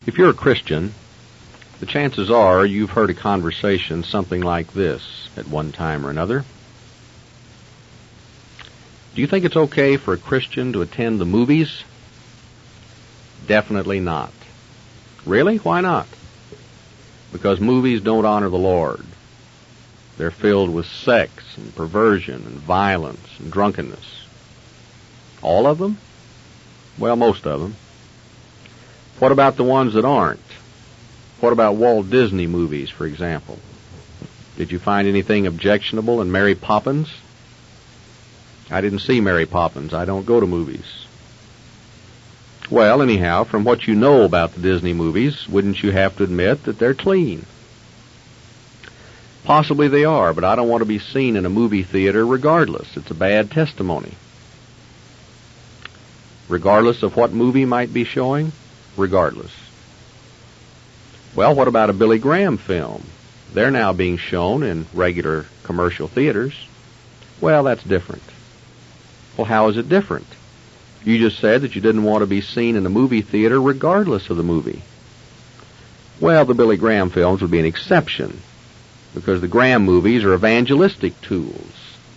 If you're a Christian, the chances are you've heard a conversation something like this at one time or another. Do you think it's okay for a Christian to attend the movies? Definitely not. Really? Why not? Because movies don't honor the Lord. They're filled with sex and perversion and violence and drunkenness. All of them? Well, most of them. What about the ones that aren't? What about Walt Disney movies, for example? Did you find anything objectionable in Mary Poppins? I didn't see Mary Poppins. I don't go to movies. Well, anyhow, from what you know about the Disney movies, wouldn't you have to admit that they're clean? Possibly they are, but I don't want to be seen in a movie theater regardless. It's a bad testimony. Regardless of what movie might be showing? Regardless. Well, what about a Billy Graham film? They're now being shown in regular commercial theaters. Well, that's different. Well, how is it different? You just said that you didn't want to be seen in a movie theater regardless of the movie. Well, the Billy Graham films would be an exception, because the Graham movies are evangelistic tools.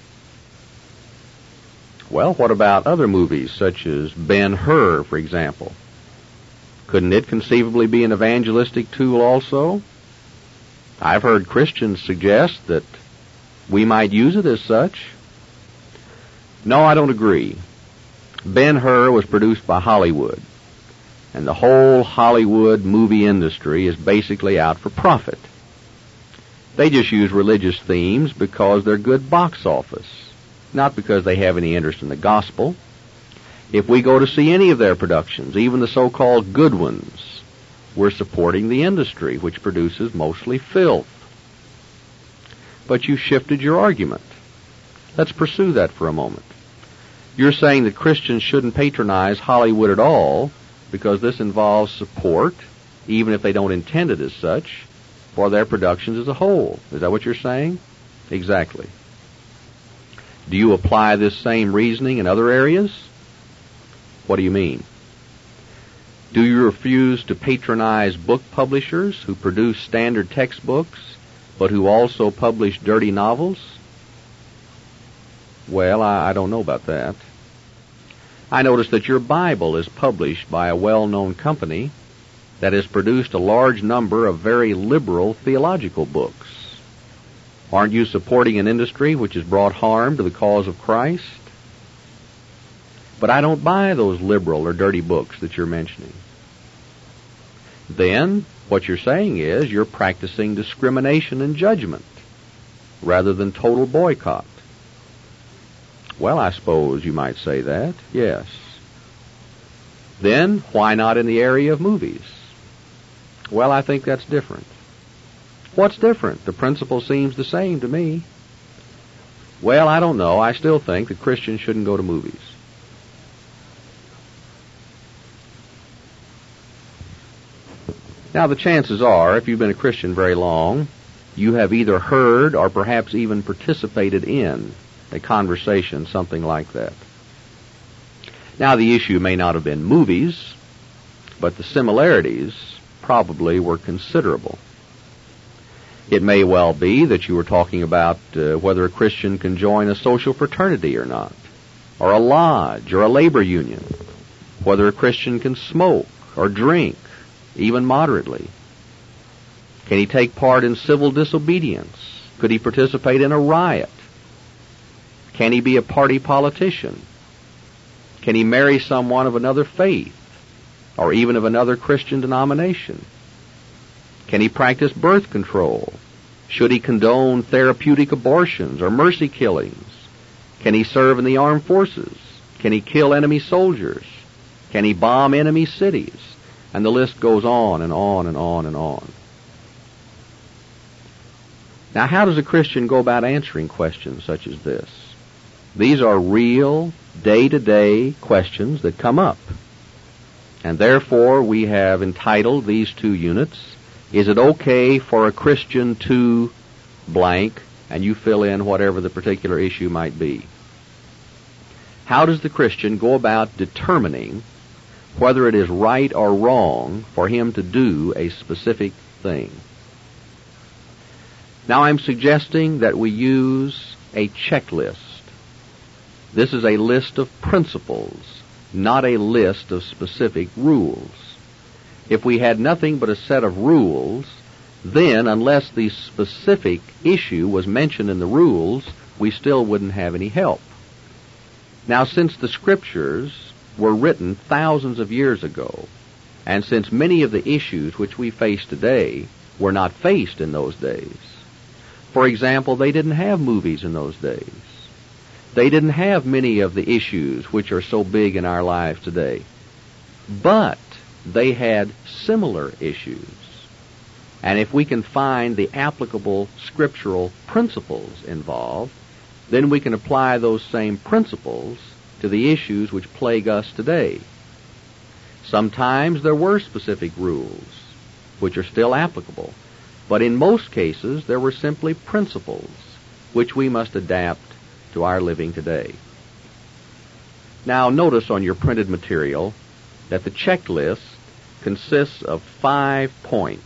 Well, what about other movies, such as Ben-Hur, for example? Couldn't it conceivably be an evangelistic tool also? I've heard Christians suggest that we might use it as such. No, I don't agree. Ben-Hur was produced by Hollywood, and the whole Hollywood movie industry is basically out for profit. They just use religious themes because they're good box office, not because they have any interest in the gospel. If we go to see any of their productions, even the so-called good ones, we're supporting the industry, which produces mostly filth. But you shifted your argument. Let's pursue that for a moment. You're saying that Christians shouldn't patronize Hollywood at all because this involves support, even if they don't intend it as such, for their productions as a whole. Is that what you're saying? Exactly. Do you apply this same reasoning in other areas? What do you mean? Do you refuse to patronize book publishers who produce standard textbooks, but who also publish dirty novels? Well, I don't know about that. I notice that your Bible is published by a well-known company that has produced a large number of very liberal theological books. Aren't you supporting an industry which has brought harm to the cause of Christ? But I don't buy those liberal or dirty books that you're mentioning. Then, what you're saying is you're practicing discrimination and judgment rather than total boycott. Well, I suppose you might say that, yes. Then, why not in the area of movies? Well, I think that's different. What's different? The principle seems the same to me. Well, I don't know. I still think that Christians shouldn't go to movies. Now, the chances are, if you've been a Christian very long, you have either heard or perhaps even participated in a conversation something like that. Now, the issue may not have been movies, but the similarities probably were considerable. It may well be that you were talking about whether a Christian can join a social fraternity or not, or a lodge, or a labor union, whether a Christian can smoke or drink, even moderately. Can he take part in civil disobedience? Could he participate in a riot? Can he be a party politician? Can he marry someone of another faith, or even of another Christian denomination? Can he practice birth control? Should he condone therapeutic abortions or mercy killings? Can he serve in the armed forces? Can he kill enemy soldiers? Can he bomb enemy cities? And the list goes on and on and on and on. Now, how does a Christian go about answering questions such as this? These are real, day-to-day questions that come up. And therefore, we have entitled these 2 units, Is it okay for a Christian to blank, and you fill in whatever the particular issue might be. How does the Christian go about determining whether it is right or wrong for him to do a specific thing. Now I'm suggesting that we use a checklist. This is a list of principles, not a list of specific rules. If we had nothing but a set of rules, then unless the specific issue was mentioned in the rules, we still wouldn't have any help. Now, since the Scriptures were written thousands of years ago, and since many of the issues which we face today were not faced in those days, for example, they didn't have movies in those days. They didn't have many of the issues which are so big in our lives today. But they had similar issues. And if we can find the applicable scriptural principles involved, then we can apply those same principles to the issues which plague us today. Sometimes there were specific rules, which are still applicable, but in most cases there were simply principles, which we must adapt to our living today. Now notice on your printed material that the checklist consists of 5 points.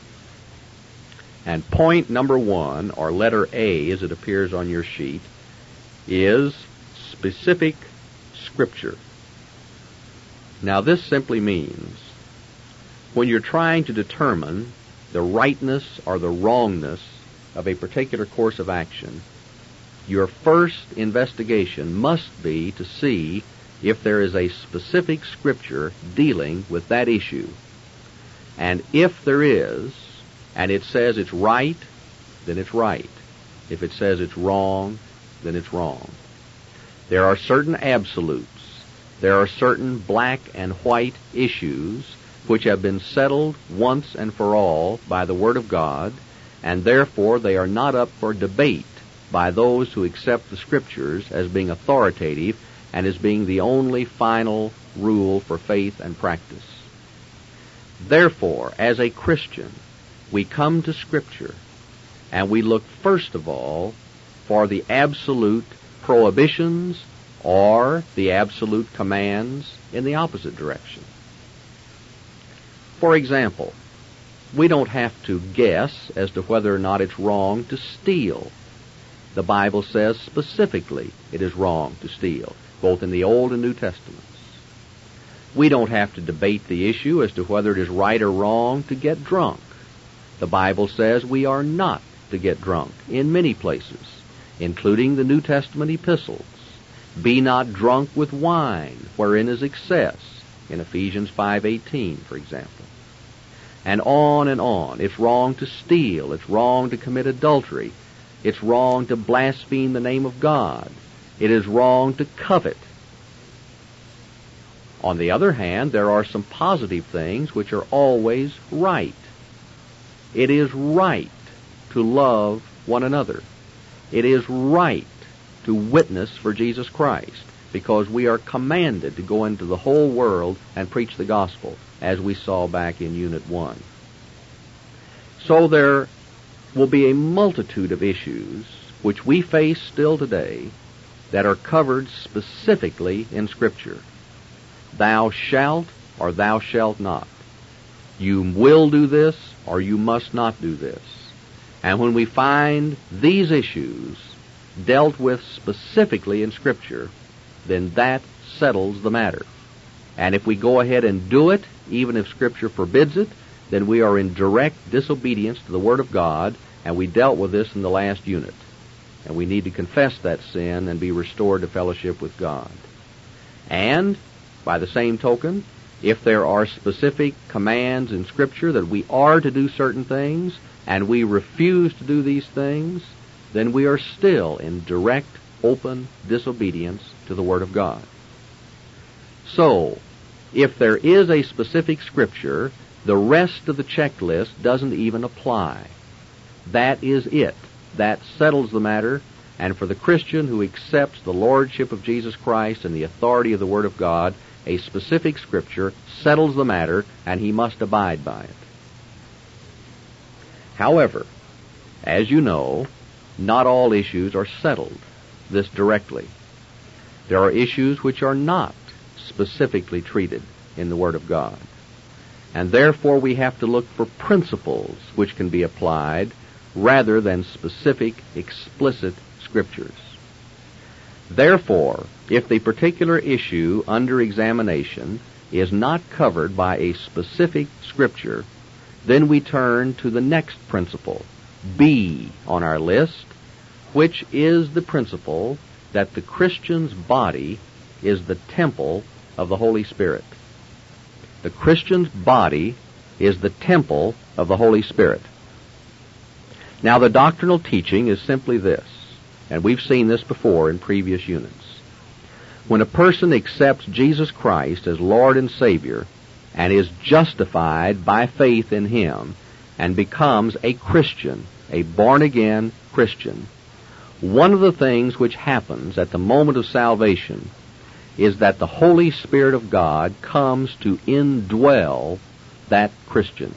And point number 1, or letter A as it appears on your sheet, is specific scripture. Now this simply means when you're trying to determine the rightness or the wrongness of a particular course of action, your first investigation must be to see if there is a specific scripture dealing with that issue. And if there is, and it says it's right, then it's right. If it says it's wrong, then it's wrong. There are certain absolutes. There are certain black and white issues which have been settled once and for all by the Word of God, and therefore they are not up for debate by those who accept the Scriptures as being authoritative and as being the only final rule for faith and practice. Therefore, as a Christian, we come to Scripture and we look first of all for the absolute prohibitions or the absolute commands in the opposite direction. For example, we don't have to guess as to whether or not it's wrong to steal. The Bible says specifically it is wrong to steal, both in the Old and New Testaments. We don't have to debate the issue as to whether it is right or wrong to get drunk. The Bible says we are not to get drunk in many places, including the New Testament epistles. Be not drunk with wine, wherein is excess, in Ephesians 5:18, for example. And on and on. It's wrong to steal. It's wrong to commit adultery. It's wrong to blaspheme the name of God. It is wrong to covet. On the other hand, there are some positive things which are always right. It is right to love one another. It is right to witness for Jesus Christ, because we are commanded to go into the whole world and preach the gospel, as we saw back in Unit 1. So there will be a multitude of issues which we face still today that are covered specifically in Scripture. Thou shalt or thou shalt not. You will do this or you must not do this. And when we find these issues dealt with specifically in Scripture, then that settles the matter. And if we go ahead and do it, even if Scripture forbids it, then we are in direct disobedience to the Word of God, and we dealt with this in the last unit. And we need to confess that sin and be restored to fellowship with God. And, by the same token, if there are specific commands in Scripture that we are to do certain things, and we refuse to do these things, then we are still in direct, open disobedience to the Word of God. So, if there is a specific Scripture, the rest of the checklist doesn't even apply. That is it. That settles the matter, and for the Christian who accepts the Lordship of Jesus Christ and the authority of the Word of God, a specific Scripture settles the matter, and he must abide by it. However, as you know, not all issues are settled this directly. There are issues which are not specifically treated in the Word of God. And therefore we have to look for principles which can be applied rather than specific, explicit scriptures. Therefore, if the particular issue under examination is not covered by a specific scripture, then we turn to the next principle, B on our list, which is the principle that the Christian's body is the temple of the Holy Spirit. The Christian's body is the temple of the Holy Spirit. Now, the doctrinal teaching is simply this, and we've seen this before in previous units. When a person accepts Jesus Christ as Lord and Savior and is justified by faith in Him and becomes a Christian, a born-again Christian, one of the things which happens at the moment of salvation is that the Holy Spirit of God comes to indwell that Christian.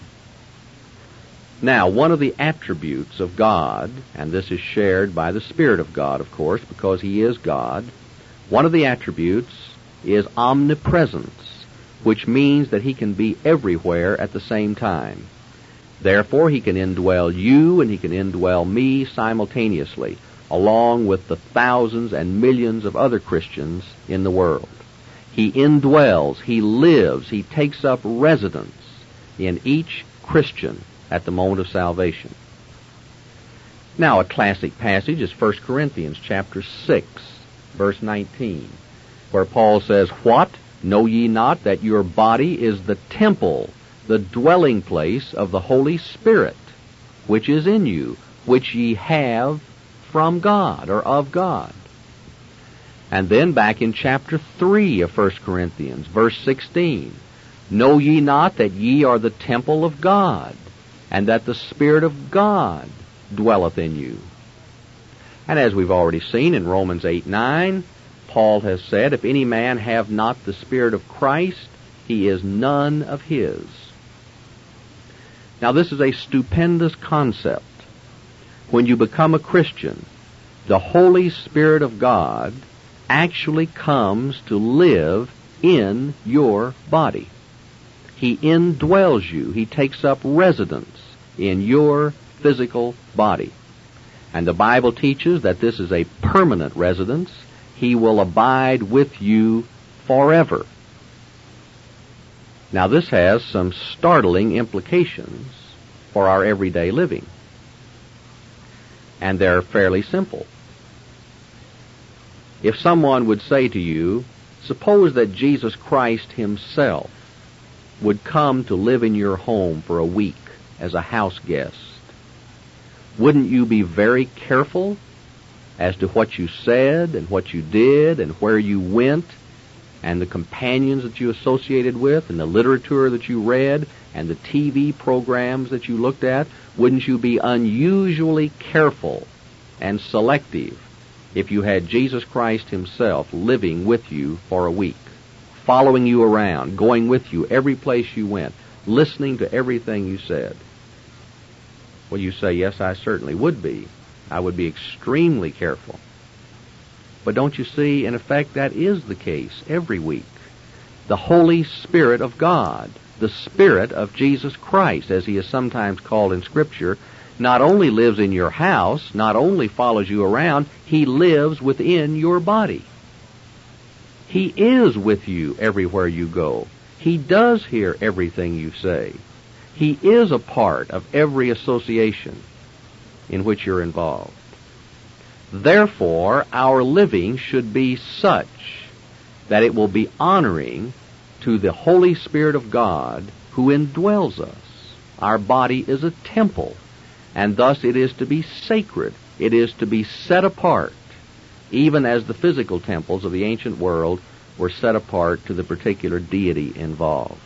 Now, one of the attributes of God, and this is shared by the Spirit of God, of course, because He is God, one of the attributes is omnipresence, which means that He can be everywhere at the same time. Therefore, He can indwell you and He can indwell me simultaneously, along with the thousands and millions of other Christians in the world. He indwells, He lives, He takes up residence in each Christian at the moment of salvation. Now, a classic passage is 1 Corinthians chapter 6, verse 19, where Paul says, "What? Know ye not that your body is the temple, the dwelling place of the Holy Spirit, which is in you, which ye have from God," or of God. And then back in chapter 3 of 1 Corinthians, verse 16, "Know ye not that ye are the temple of God, and that the Spirit of God dwelleth in you?" And as we've already seen in Romans 8:9, Paul has said, "If any man have not the Spirit of Christ, he is none of his." Now, this is a stupendous concept. When you become a Christian, the Holy Spirit of God actually comes to live in your body. He indwells you. He takes up residence in your physical body. And the Bible teaches that this is a permanent residence. He will abide with you forever. Now, this has some startling implications for our everyday living. And they're fairly simple. If someone would say to you, suppose that Jesus Christ Himself would come to live in your home for a week as a house guest, wouldn't you be very careful as to what you said and what you did and where you went and the companions that you associated with and the literature that you read and the TV programs that you looked at? Wouldn't you be unusually careful and selective if you had Jesus Christ Himself living with you for a week, following you around, going with you every place you went, listening to everything you said? Well, you say, yes, I certainly would be. I would be extremely careful. But don't you see, in effect, that is the case every week. The Holy Spirit of God, the Spirit of Jesus Christ, as He is sometimes called in Scripture, not only lives in your house, not only follows you around, He lives within your body. He is with you everywhere you go. He does hear everything you say. He is a part of every association in which you're involved. Therefore, our living should be such that it will be honoring to the Holy Spirit of God who indwells us. Our body is a temple, and thus it is to be sacred. It is to be set apart, even as the physical temples of the ancient world were set apart to the particular deity involved.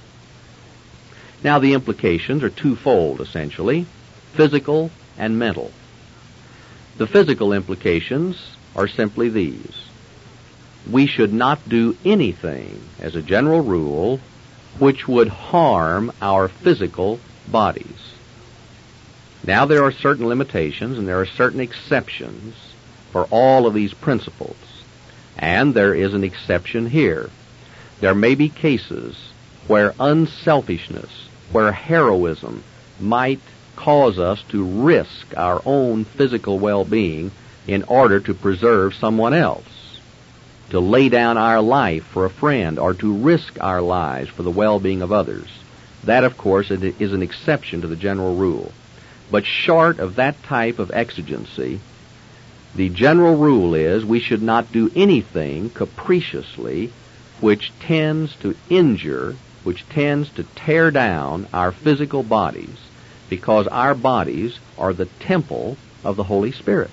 Now, the implications are twofold, essentially, physical and mental. The physical implications are simply these. We should not do anything, as a general rule, which would harm our physical bodies. Now, there are certain limitations and there are certain exceptions for all of these principles. And there is an exception here. There may be cases where unselfishness, where heroism might cause us to risk our own physical well-being in order to preserve someone else, to lay down our life for a friend, or to risk our lives for the well-being of others. That, of course, is an exception to the general rule. But short of that type of exigency, the general rule is we should not do anything capriciously which tends to injure, which tends to tear down our physical bodies, because our bodies are the temple of the Holy Spirit.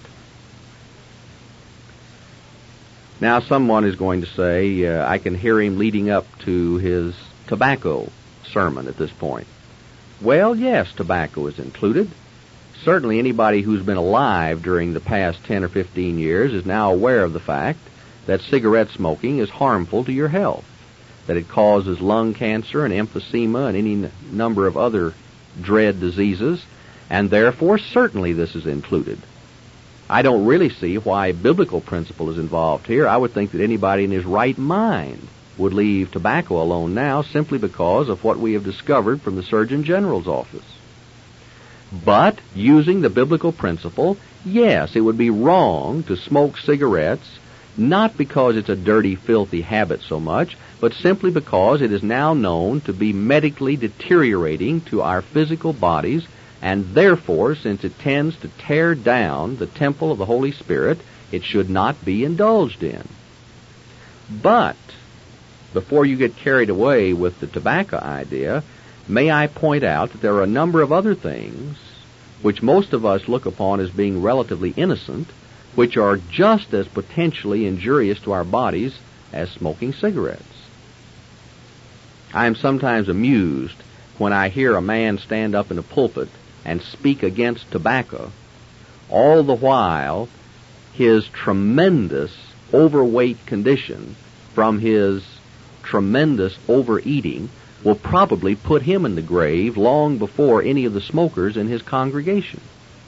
Now, someone is going to say, I can hear him leading up to his tobacco sermon at this point. Well, yes, tobacco is included. Certainly anybody who's been alive during the past 10 or 15 years is now aware of the fact that cigarette smoking is harmful to your health, that it causes lung cancer and emphysema and any number of other dread diseases, and therefore certainly this is included. I don't really see why biblical principle is involved here. I would think that anybody in his right mind would leave tobacco alone now simply because of what we have discovered from the Surgeon General's office. But using the biblical principle, yes, it would be wrong to smoke cigarettes, not because it's a dirty, filthy habit so much, but simply because it is now known to be medically deteriorating to our physical bodies, and therefore, since it tends to tear down the temple of the Holy Spirit, it should not be indulged in. But, before you get carried away with the tobacco idea, may I point out that there are a number of other things which most of us look upon as being relatively innocent, which are just as potentially injurious to our bodies as smoking cigarettes. I am sometimes amused when I hear a man stand up in a pulpit and speak against tobacco, all the while his tremendous overweight condition from his tremendous overeating will probably put him in the grave long before any of the smokers in his congregation.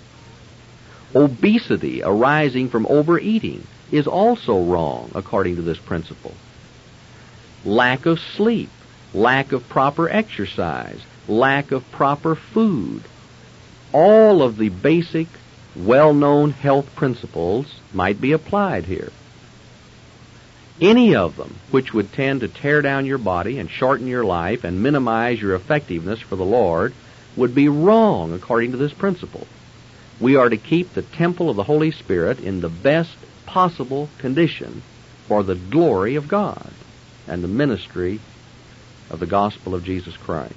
Obesity arising from overeating is also wrong according to this principle. Lack of sleep, lack of proper exercise, lack of proper food, all of the basic, well-known health principles might be applied here. Any of them which would tend to tear down your body and shorten your life and minimize your effectiveness for the Lord would be wrong according to this principle. We are to keep the temple of the Holy Spirit in the best possible condition for the glory of God and the ministry of the gospel of Jesus Christ.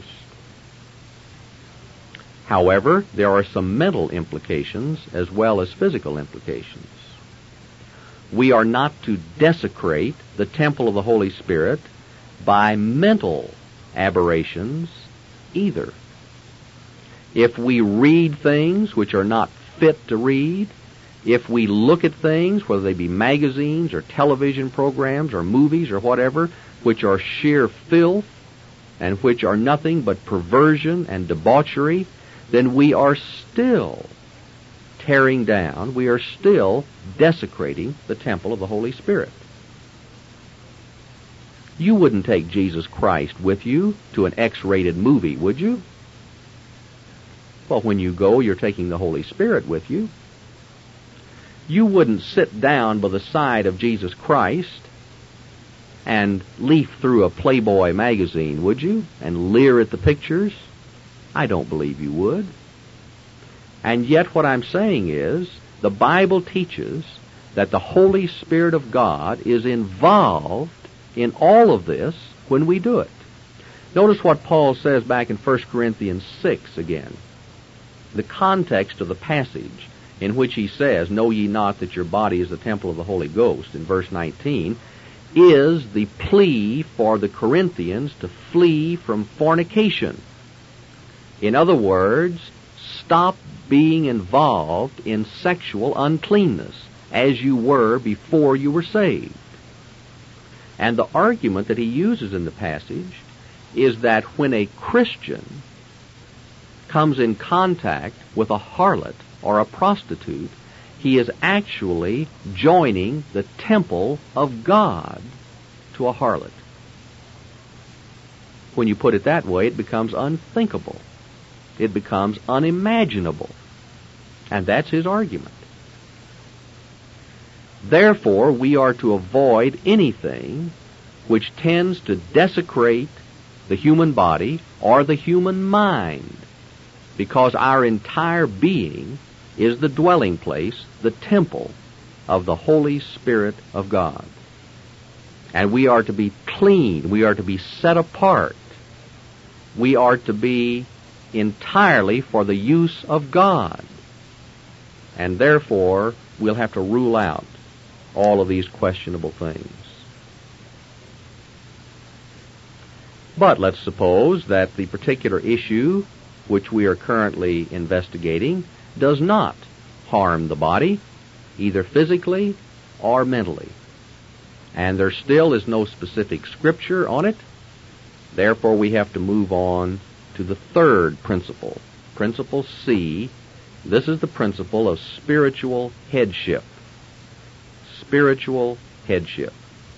However, there are some mental implications as well as physical implications. We are not to desecrate the temple of the Holy Spirit by mental aberrations either. If we read things which are not fit to read, if we look at things, whether they be magazines or television programs or movies or whatever, which are sheer filth and which are nothing but perversion and debauchery, then we are still tearing down, we are still desecrating the temple of the Holy Spirit. You wouldn't take Jesus Christ with you to an X-rated movie, would you? Well, when you go, you're taking the Holy Spirit with you. You wouldn't sit down by the side of Jesus Christ and leaf through a Playboy magazine, would you? And leer at the pictures? I don't believe you would. And yet what I'm saying is, the Bible teaches that the Holy Spirit of God is involved in all of this when we do it. Notice what Paul says back in 1 Corinthians 6 again. The context of the passage in which he says, "Know ye not that your body is the temple of the Holy Ghost," in verse 19, is the plea for the Corinthians to flee from fornication. In other words, stop being involved in sexual uncleanness as you were before you were saved. And the argument that he uses in the passage is that when a Christian comes in contact with a harlot or a prostitute, he is actually joining the temple of God to a harlot. when you put it that way, it becomes unthinkable. It becomes unimaginable. And that's his argument. Therefore, we are to avoid anything which tends to desecrate the human body or the human mind, because our entire being is the dwelling place, the temple of the Holy Spirit of God. And we are to be clean. We are to be set apart. We are to be entirely for the use of God. And therefore, we'll have to rule out all of these questionable things. But let's suppose that the particular issue which we are currently investigating does not harm the body, either physically or mentally. And there still is no specific scripture on it. Therefore, we have to move on to the third principle. Principle C. This is the principle of spiritual headship. Spiritual headship.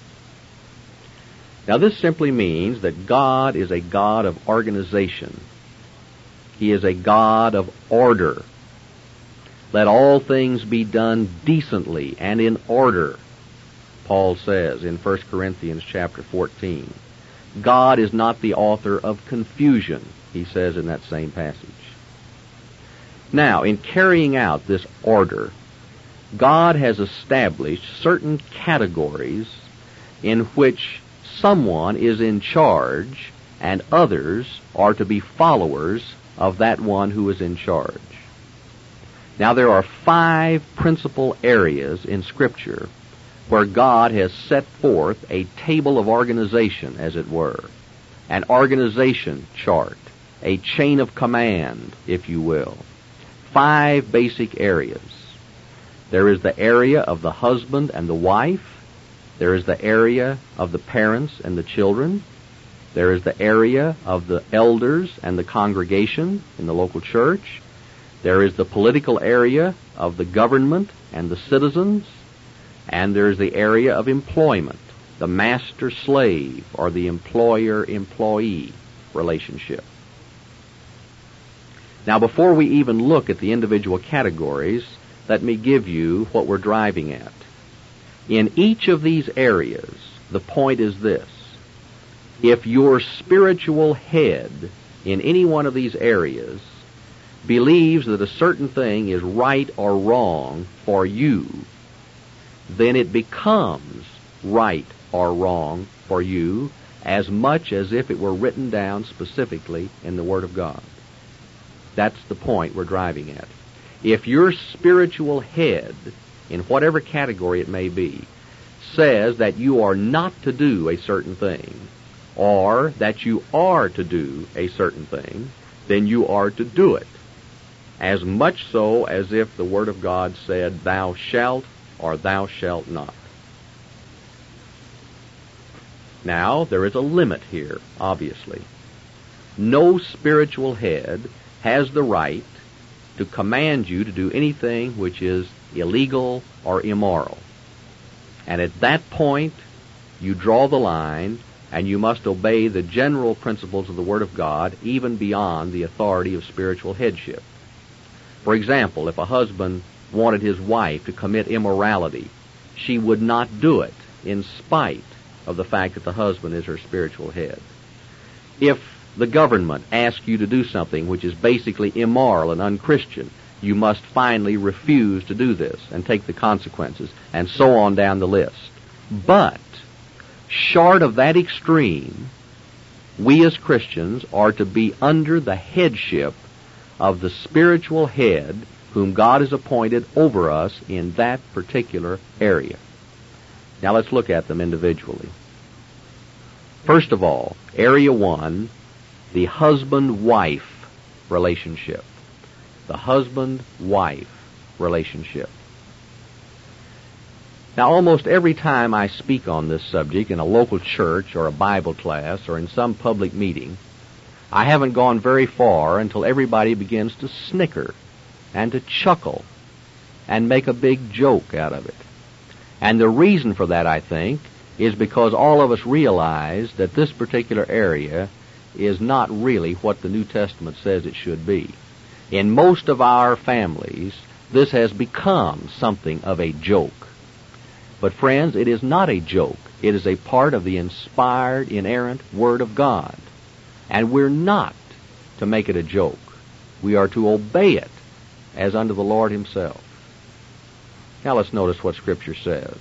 Now, this simply means that God is a God of organization. He is a God of order. Let all things be done decently and in order, Paul says in 1 Corinthians chapter 14. God is not the author of confusion, he says in that same passage. Now, in carrying out this order, God has established certain categories in which someone is in charge and others are to be followers of that one who is in charge. Now, there are 5 principal areas in Scripture where God has set forth a table of organization, as it were, an organization chart, a chain of command, if you will. 5 basic areas. There is the area of the husband and the wife. There is the area of the parents and the children. There is the area of the elders and the congregation in the local church. There is the political area of the government and the citizens. And there is the area of employment, the master-slave or the employer-employee relationship. Now, before we even look at the individual categories, let me give you what we're driving at. In each of these areas, the point is this. If your spiritual head in any one of these areas believes that a certain thing is right or wrong for you, then it becomes right or wrong for you as much as if it were written down specifically in the Word of God. That's the point we're driving at. If your spiritual head, in whatever category it may be, says that you are not to do a certain thing, or that you are to do a certain thing, then you are to do it. As much so as if the Word of God said, thou shalt or thou shalt not. Now, there is a limit here, obviously. No spiritual head has the right to command you to do anything which is illegal or immoral. And at that point, you draw the line, and you must obey the general principles of the Word of God, even beyond the authority of spiritual headship. For example, if a husband wanted his wife to commit immorality, she would not do it in spite of the fact that the husband is her spiritual head. If the government asks you to do something which is basically immoral and unchristian, you must finally refuse to do this and take the consequences, and so on down the list. But, short of that extreme, we as Christians are to be under the headship of the spiritual head whom God has appointed over us in that particular area. Now let's look at them individually. First of all, area 1, the husband-wife relationship. The husband-wife relationship. Now, almost every time I speak on this subject in a local church or a Bible class or in some public meeting, I haven't gone very far until everybody begins to snicker and to chuckle and make a big joke out of it. And the reason for that, I think, is because all of us realize that this particular area is not really what the New Testament says it should be. In most of our families, this has become something of a joke. But friends, it is not a joke. It is a part of the inspired, inerrant Word of God. And we're not to make it a joke. We are to obey it as unto the Lord Himself. Now let's notice what Scripture says.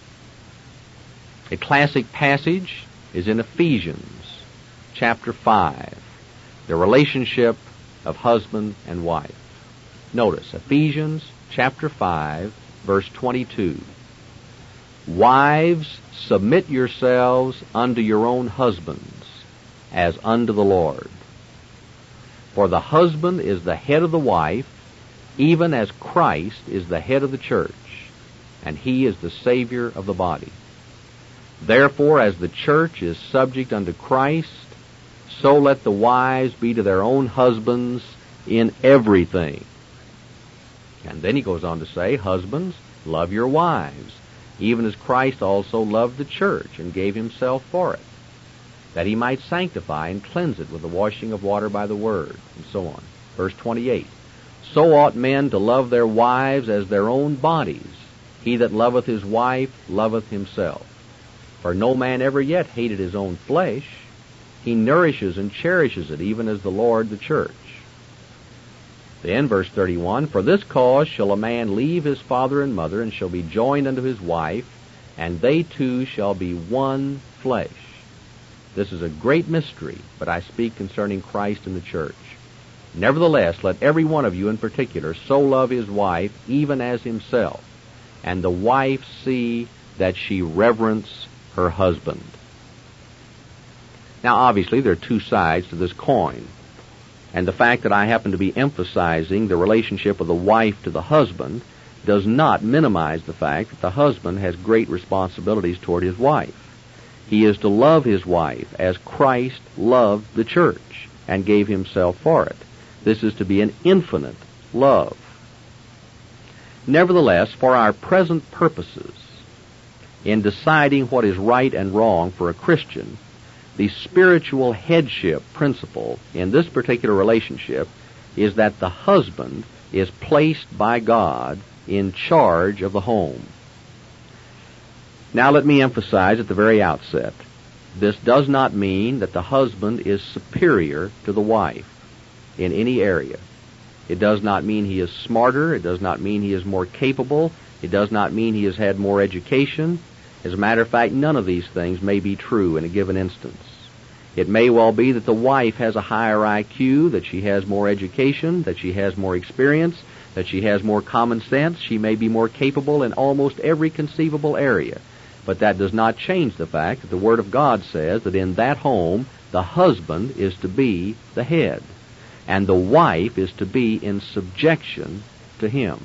A classic passage is in Ephesians chapter 5, the relationship of husband and wife. Notice, Ephesians chapter 5, verse 22. Wives, submit yourselves unto your own husbands, as unto the Lord. For the husband is the head of the wife, even as Christ is the head of the church, and He is the Savior of the body. Therefore, as the church is subject unto Christ, so let the wives be to their own husbands in everything. And then he goes on to say, husbands, love your wives, even as Christ also loved the church and gave Himself for it, that He might sanctify and cleanse it with the washing of water by the word, and so on. Verse 28, so ought men to love their wives as their own bodies. He that loveth his wife loveth himself. For no man ever yet hated his own flesh. He nourishes and cherishes it, even as the Lord the church. Then, verse 31, for this cause shall a man leave his father and mother, and shall be joined unto his wife, and they two shall be one flesh. This is a great mystery, but I speak concerning Christ and the church. Nevertheless, let every one of you in particular so love his wife, even as himself, and the wife see that she reverence her husband. Now, obviously, there are two sides to this coin. And the fact that I happen to be emphasizing the relationship of the wife to the husband does not minimize the fact that the husband has great responsibilities toward his wife. He is to love his wife as Christ loved the church and gave Himself for it. This is to be an infinite love. Nevertheless, for our present purposes, in deciding what is right and wrong for a Christian, the spiritual headship principle in this particular relationship is that the husband is placed by God in charge of the home. Now let me emphasize at the very outset, this does not mean that the husband is superior to the wife in any area. It does not mean he is smarter. It does not mean he is more capable. It does not mean he has had more education. As a matter of fact, none of these things may be true in a given instance. It may well be that the wife has a higher IQ, that she has more education, that she has more experience, that she has more common sense. She may be more capable in almost every conceivable area. But that does not change the fact that the Word of God says that in that home, the husband is to be the head, and the wife is to be in subjection to him.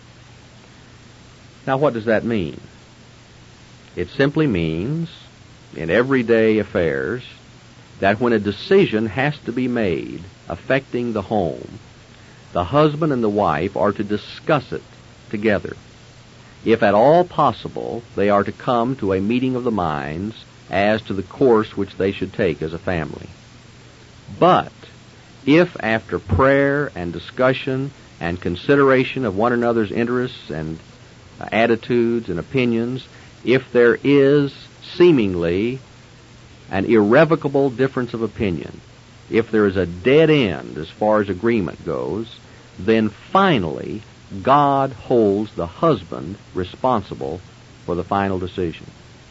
Now, what does that mean? It simply means, in everyday affairs, that when a decision has to be made affecting the home, the husband and the wife are to discuss it together. If at all possible, they are to come to a meeting of the minds as to the course which they should take as a family. But if after prayer and discussion and consideration of one another's interests and attitudes and opinions, if there is seemingly an irrevocable difference of opinion, if there is a dead end as far as agreement goes, then finally God holds the husband responsible for the final decision.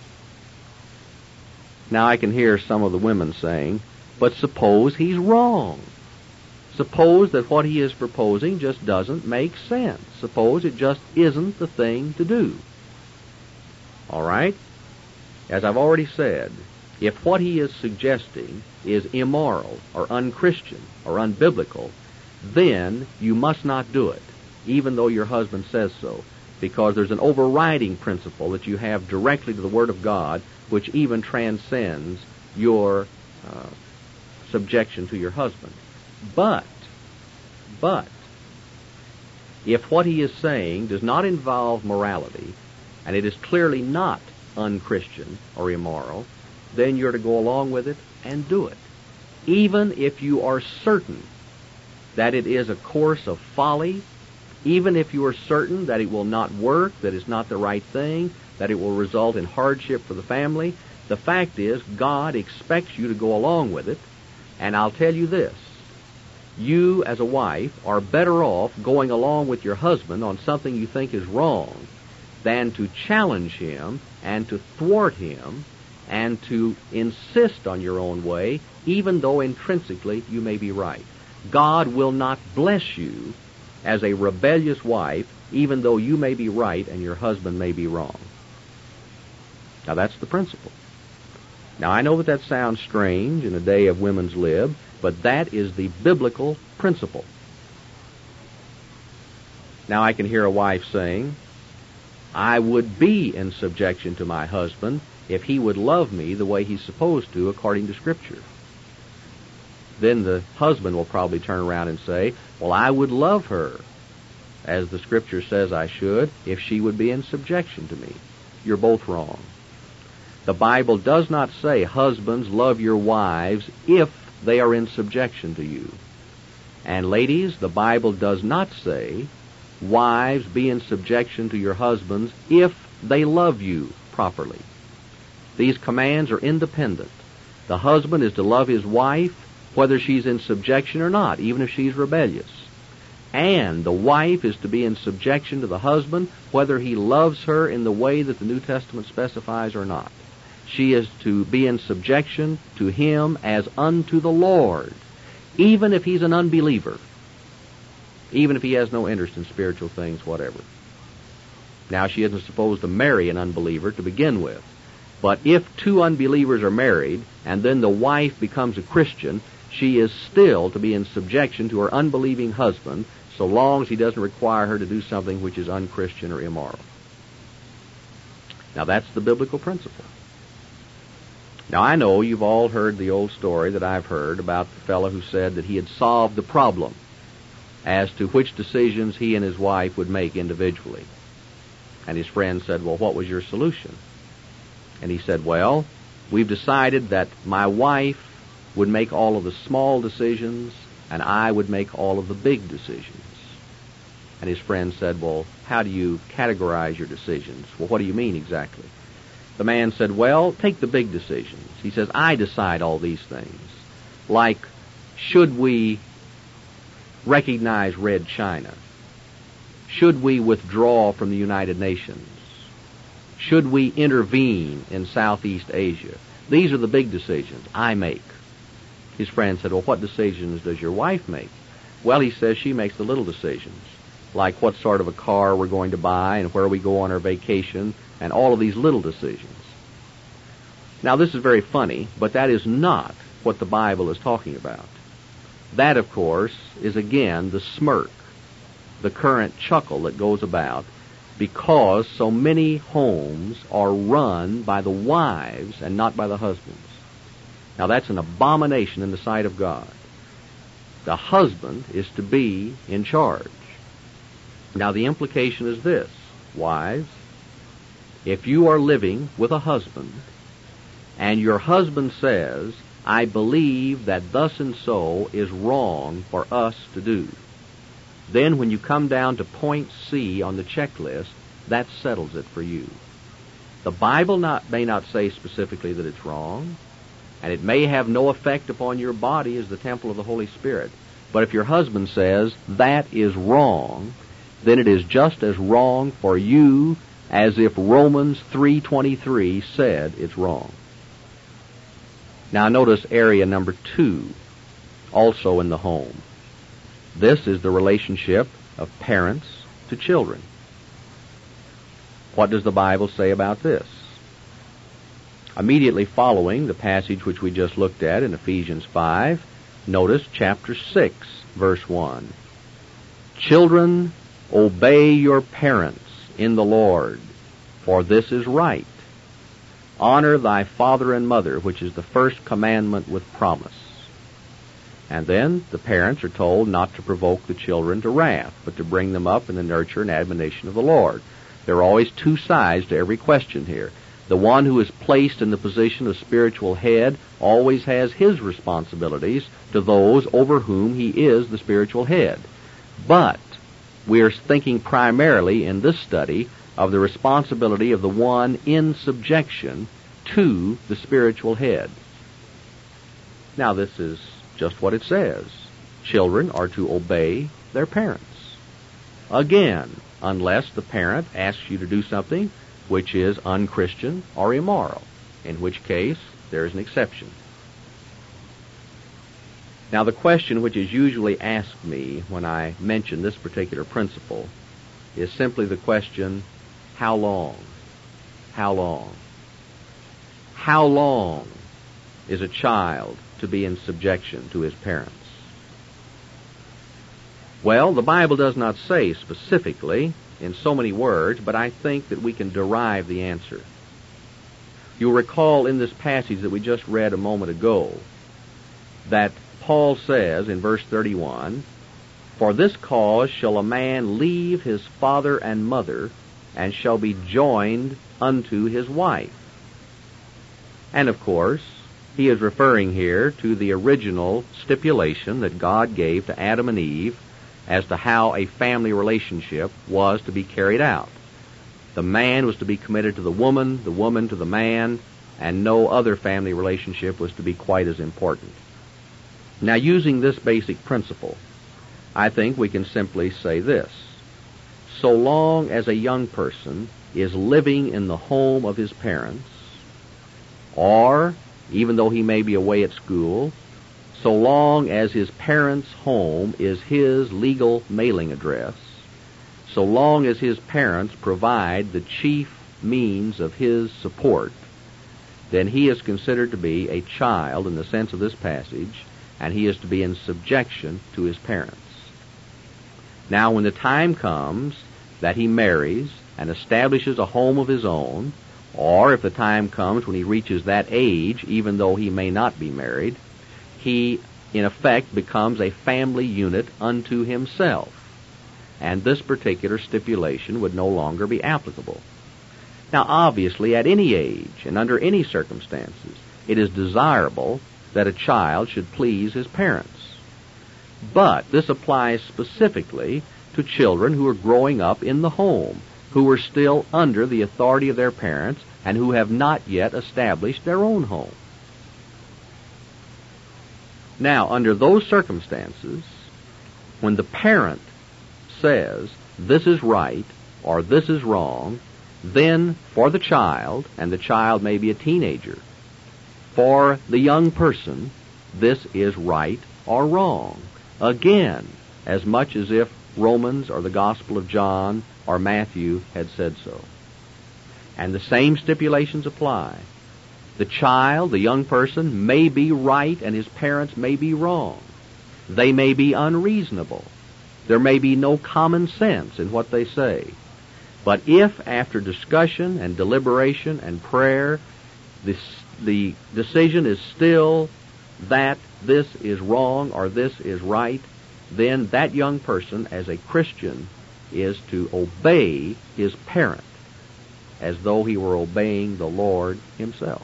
Now I can hear some of the women saying, but suppose he's wrong. Suppose that what he is proposing just doesn't make sense. Suppose it just isn't the thing to do. All right? As I've already said, if what he is suggesting is immoral or unchristian or unbiblical, then you must not do it, even though your husband says so, because there's an overriding principle that you have directly to the Word of God, which even transcends your subjection to your husband. But, if what he is saying does not involve morality, and it is clearly not unchristian or immoral, then you're to go along with it and do it. even if you are certain that it is a course of folly, even if you are certain that it will not work, that it's not the right thing, that it will result in hardship for the family, the fact is God expects you to go along with it. And I'll tell you this, you as a wife are better off going along with your husband on something you think is wrong than to challenge him and to thwart him and to insist on your own way, even though intrinsically you may be right. God will not bless you as a rebellious wife, even though you may be right and your husband may be wrong. Now that's the principle. Now I know that sounds strange in a day of women's lib, but that is the biblical principle. Now I can hear a wife saying, I would be in subjection to my husband if he would love me the way he's supposed to according to Scripture. Then the husband will probably turn around and say, well, I would love her as the Scripture says I should if she would be in subjection to me. You're both wrong. The Bible does not say, husbands, love your wives if they are in subjection to you. And ladies, the Bible does not say, wives, be in subjection to your husbands if they love you properly. These commands are independent. The husband is to love his wife whether she's in subjection or not, even if she's rebellious. And the wife is to be in subjection to the husband whether he loves her in the way that the New Testament specifies or not. She is to be in subjection to him as unto the Lord, even if he's an unbeliever, even if he has no interest in spiritual things whatever. Now, she isn't supposed to marry an unbeliever to begin with, but if two unbelievers are married and then the wife becomes a Christian, she is still to be in subjection to her unbelieving husband so long as he doesn't require her to do something which is unchristian or immoral. Now, that's the biblical principle. Now, I know you've all heard the old story that I've heard about the fellow who said that he had solved the problem as to which decisions he and his wife would make individually. And his friend said, well, what was your solution? And he said, well, we've decided that my wife would make all of the small decisions and I would make all of the big decisions. And his friend said, well, how do you categorize your decisions? Well, what do you mean exactly? The man said, well, take the big decisions. He says, I decide all these things. Like, should we recognize Red China? Should we withdraw from the United Nations? Should we intervene in Southeast Asia? These are the big decisions I make. His friend said, well, what decisions does your wife make? Well, he says she makes the little decisions, like what sort of a car we're going to buy and where we go on our vacation, and all of these little decisions. Now, this is very funny, but that is not what the Bible is talking about. That, of course, is again the smirk, the current chuckle that goes about because so many homes are run by the wives and not by the husbands. Now, that's an abomination in the sight of God. The husband is to be in charge. Now, the implication is this, wives, if you are living with a husband and your husband says, I believe that thus and so is wrong for us to do, then when you come down to point C on the checklist, that settles it for you. The Bible may not say specifically that it's wrong, and it may have no effect upon your body as the temple of the Holy Spirit. But if your husband says that is wrong, then it is just as wrong for you as if Romans 3:23 said it's wrong. Now notice area number 2, also in the home. This is the relationship of parents to children. What does the Bible say about this? Immediately following the passage which we just looked at in Ephesians 5, notice chapter 6, verse 1. Children, obey your parents in the Lord, for this is right. Honor thy father and mother, which is the first commandment with promise. And then the parents are told not to provoke the children to wrath, but to bring them up in the nurture and admonition of the Lord. There are always two sides to every question here. The one who is placed in the position of spiritual head always has his responsibilities to those over whom he is the spiritual head. But we are thinking primarily in this study of the responsibility of the one in subjection to the spiritual head. Now, this is just what it says. Children are to obey their parents. Again, unless the parent asks you to do something which is unchristian or immoral, in which case there is an exception. Now, the question which is usually asked me when I mention this particular principle is simply the question, how long? How long? How long is a child to be in subjection to his parents? Well, the Bible does not say specifically in so many words, but I think that we can derive the answer. You'll recall in this passage that we just read a moment ago that Paul says in verse 31, "For this cause shall a man leave his father and mother, and shall be joined unto his wife." And of course, he is referring here to the original stipulation that God gave to Adam and Eve as to how a family relationship was to be carried out. The man was to be committed to the woman to the man, and no other family relationship was to be quite as important. Now, using this basic principle, I think we can simply say this. So long as a young person is living in the home of his parents, or even though he may be away at school, so long as his parents' home is his legal mailing address, so long as his parents provide the chief means of his support, then he is considered to be a child in the sense of this passage, and he is to be in subjection to his parents. Now, when the time comes that he marries and establishes a home of his own, or if the time comes when he reaches that age, even though he may not be married, he, in effect, becomes a family unit unto himself. And this particular stipulation would no longer be applicable. Now, obviously, at any age and under any circumstances, it is desirable that a child should please his parents. But this applies specifically to children who are growing up in the home, who are still under the authority of their parents, and who have not yet established their own home. Now, under those circumstances, when the parent says, this is right or this is wrong, then for the child, and the child may be a teenager, for the young person, this is right or wrong. Again, as much as if Romans or the Gospel of John or Matthew had said so. And the same stipulations apply. The child, the young person, may be right and his parents may be wrong. They may be unreasonable. There may be no common sense in what they say. But if, after discussion and deliberation and prayer, the decision is still that this is wrong or this is right, then that young person, as a Christian, is to obey his parent as though he were obeying the Lord himself.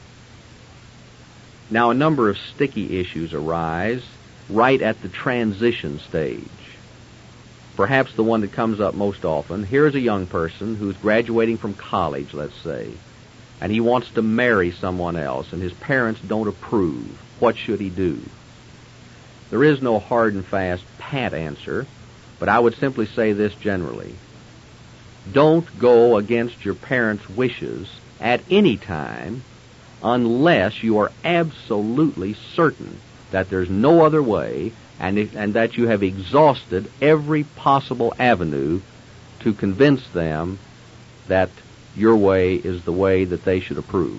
Now, a number of sticky issues arise right at the transition stage. Perhaps the one that comes up most often, here's a young person who's graduating from college, let's say, and he wants to marry someone else, and his parents don't approve. What should he do? There is no hard and fast pat answer, but I would simply say this generally. Don't go against your parents' wishes at any time unless you are absolutely certain that there's no other way and that you have exhausted every possible avenue to convince them that your way is the way that they should approve.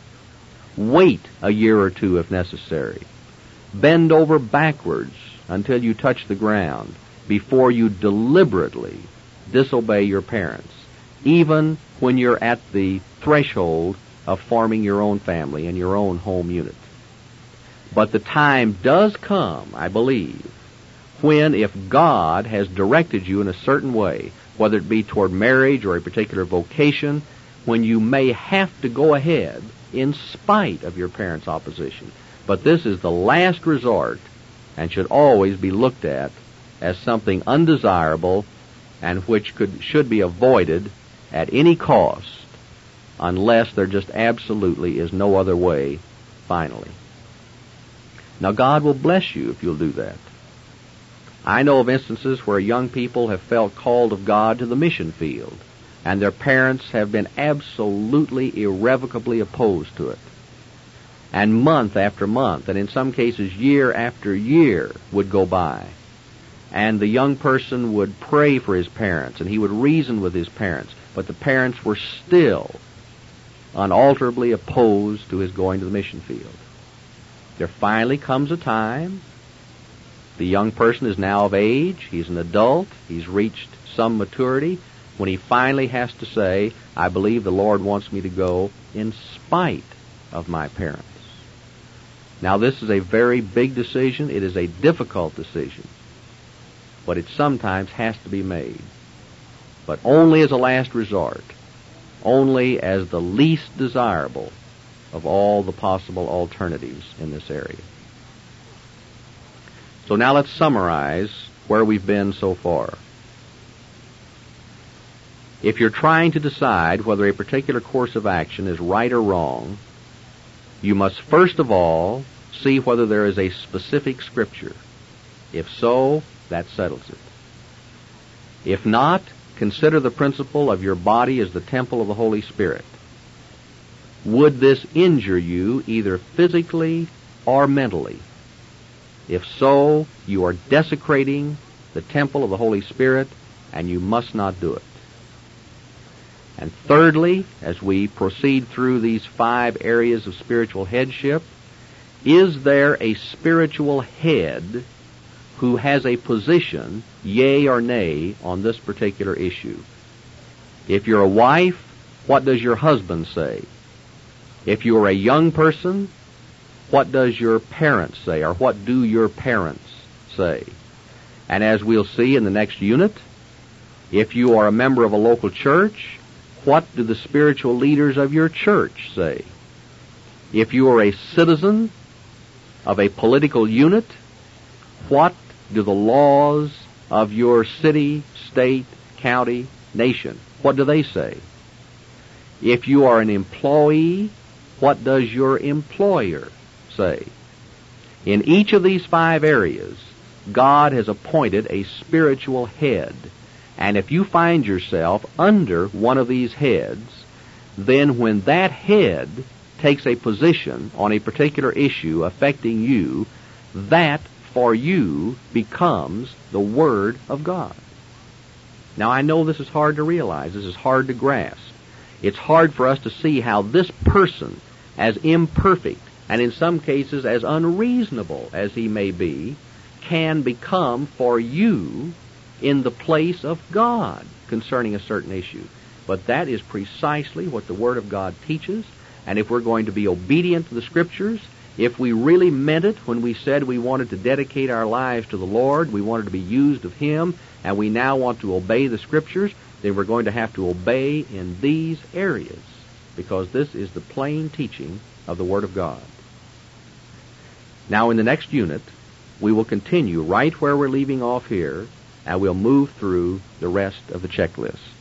Wait a year or two if necessary. Bend over backwards until you touch the ground before you deliberately disobey your parents, even when you're at the threshold of forming your own family and your own home unit. But the time does come, I believe, when if God has directed you in a certain way, whether it be toward marriage or a particular vocation, when you may have to go ahead in spite of your parents' opposition. But this is the last resort and should always be looked at as something undesirable and which should be avoided at any cost unless there just absolutely is no other way finally. Now, God will bless you if you'll do that. I know of instances where young people have felt called of God to the mission field, and their parents have been absolutely irrevocably opposed to it. And month after month, and in some cases year after year, would go by. And the young person would pray for his parents, and he would reason with his parents, but the parents were still unalterably opposed to his going to the mission field. There finally comes a time, the young person is now of age, he's an adult, he's reached some maturity, when he finally has to say, I believe the Lord wants me to go in spite of my parents. Now, this is a very big decision. It is a difficult decision, but it sometimes has to be made. But only as a last resort, only as the least desirable of all the possible alternatives in this area. So now let's summarize where we've been so far. If you're trying to decide whether a particular course of action is right or wrong, you must first of all see whether there is a specific scripture. If so, that settles it. If not, consider the principle of your body as the temple of the Holy Spirit. Would this injure you either physically or mentally? If so, you are desecrating the temple of the Holy Spirit, and you must not do it. And thirdly, as we proceed through these 5 areas of spiritual headship, is there a spiritual head who has a position, yea or nay, on this particular issue? If you're a wife, what does your husband say? If you're a young person, what does your parents say, or what do your parents say? And as we'll see in the next unit, if you are a member of a local church, what do the spiritual leaders of your church say? If you are a citizen of a political unit, what do the laws of your city, state, county, nation, what do they say? If you are an employee, what does your employer say? In each of these 5 areas, God has appointed a spiritual head. And if you find yourself under one of these heads, then when that head takes a position on a particular issue affecting you, that for you becomes the Word of God. Now, I know this is hard to realize. This is hard to grasp. It's hard for us to see how this person, as imperfect and in some cases as unreasonable as he may be, can become for you in the place of God concerning a certain issue. But that is precisely what the Word of God teaches, and if we're going to be obedient to the Scriptures, if we really meant it when we said we wanted to dedicate our lives to the Lord, we wanted to be used of Him, and we now want to obey the Scriptures, then we're going to have to obey in these areas, because this is the plain teaching of the Word of God. Now, in the next unit, we will continue right where we're leaving off here, and we'll move through the rest of the checklist.